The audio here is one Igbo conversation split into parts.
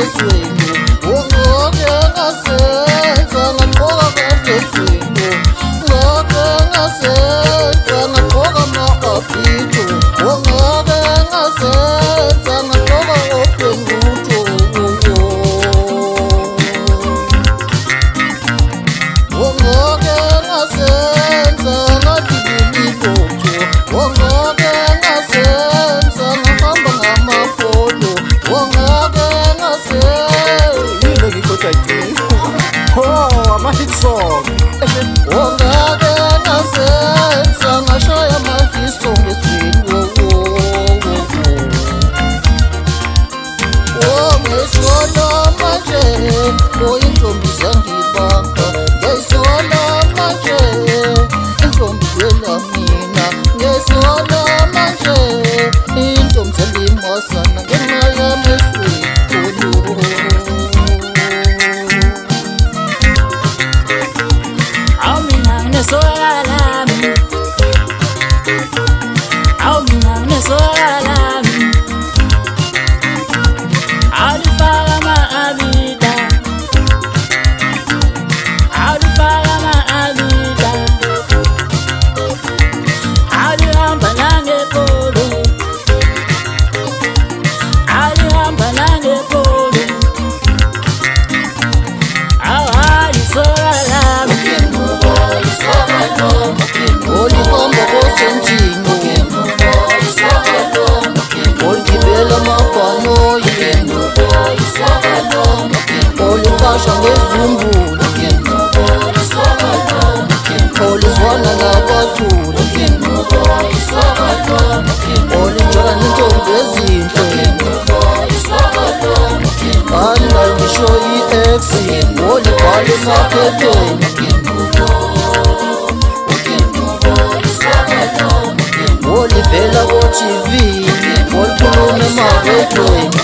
emezweni ngoke ngasenza ngaqoka kahlezweni ngoke ngasenza ngaqoka ama-apito ngoke ngasenza ngaqoka opengutho ngoke ngasenza ngadibililotho ngoke ngasenza ngahamba ngamafolo ngoke ngasenza ama-hit song ngoke ngasenza ngashaya amafiso ngesweni ngesola manje oyintombi zangibanga ngesola manje intombi yela mina ngesola manje intombi zalimasana ngenxa yameswethu olikasha ngezumbulu olizwana nabathula olinjala nentombi ezinhle kani ngisho i-ex olibhala emaphepheni olivela ko-TV olikhuluma emarediyweni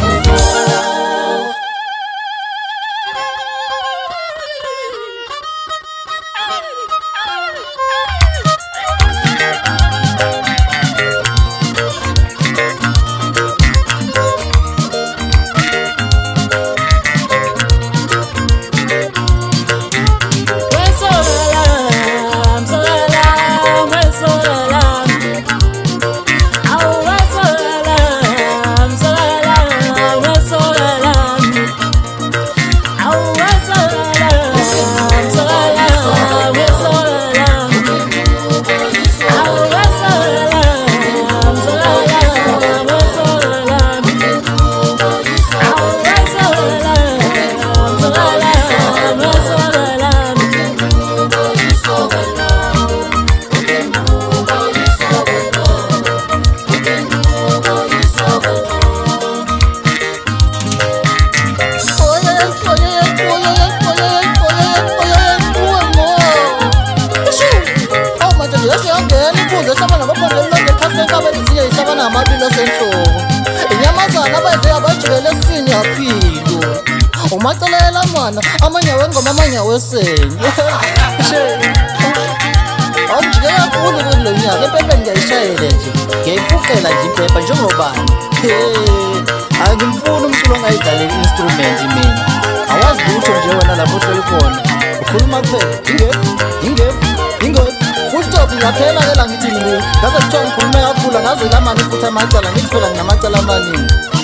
inyamazana abayeze abajibele esini yaphilo umacelela mwana amanyawe ngoma amanyawe esenye awujike kakhulu kulo nyaka empepeni ngiyayishayele nje ngiyayiphuqela nje impepha njengobani angimfuni umculo ongayidlalela i-instrument mina awazi lutho nje wena lapho ohleli khona ukhuluma kuphela ingefu full stop ngiyaphela-ke la ngithi ngaze kuthiwa ngikhulume kakhulu ngaze lamani futhi amacala ngithi phela nginamacala amaningi